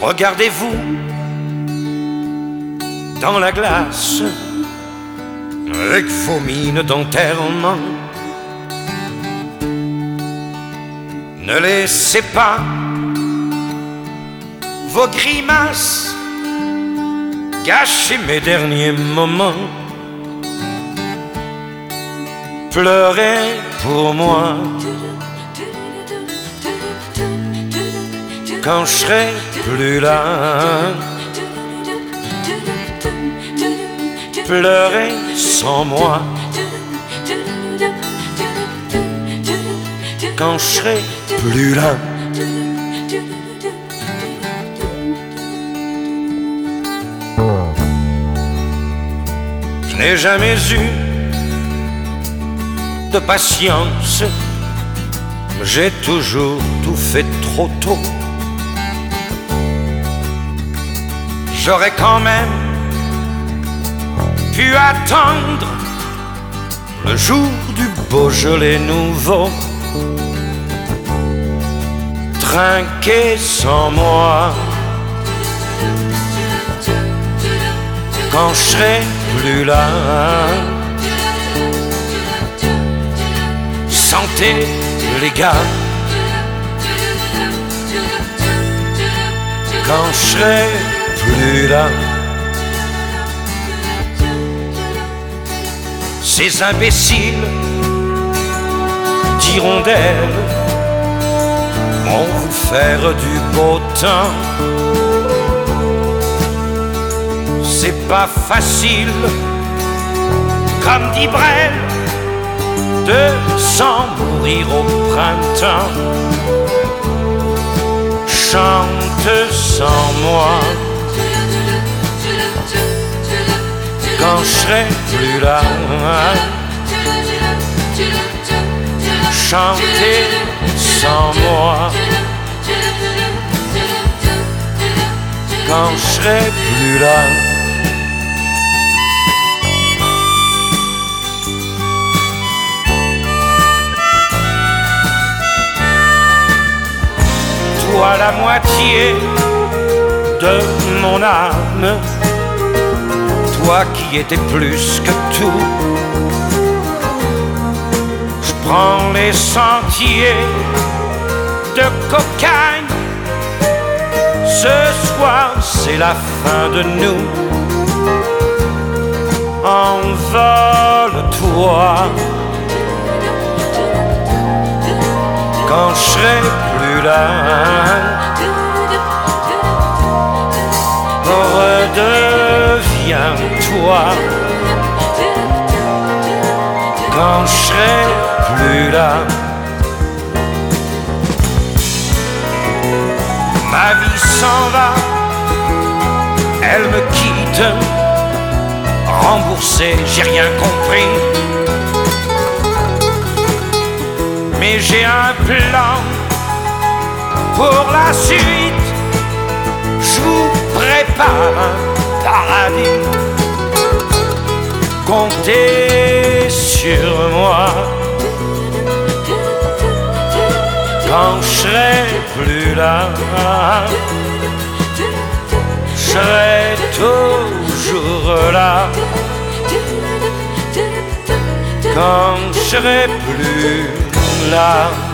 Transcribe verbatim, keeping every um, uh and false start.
Regardez-vous dans la glace avec vos mines d'enterrement. Ne laissez pas vos grimaces gâcher mes derniers moments. Pleurez pour moi quand je serai plus là. Pleurez sans moi quand je serai plus là. Je n'ai jamais eu de patience, j'ai toujours tout fait trop tôt. J'aurais quand même pu attendre le jour du Beaujolais nouveau. Trinquer sans moi quand je serai plus là. Santé les gars quand je serai plus là. Ces imbéciles d'hirondelles vont vous faire du beau temps. C'est pas facile, comme dit Brel, de s'en mourir au printemps. Chante sans moi quand je serai plus là. Chantez sans moi quand je serai plus là. Toi la moitié de mon âme, toi qui étais plus que tout. Je prends les sentiers de cocagne. Ce soir c'est la fin de nous. Envole-toi quand je serai plus là. Redeviens-toi quand je serai plus là. Ma vie s'en va, elle me quitte. Remboursé, j'ai rien compris, mais j'ai un plan pour la suite. Je vous prépare un paradis. Comptez sur moi quand je serai plus là. Je serai toujours là quand je serai plus là.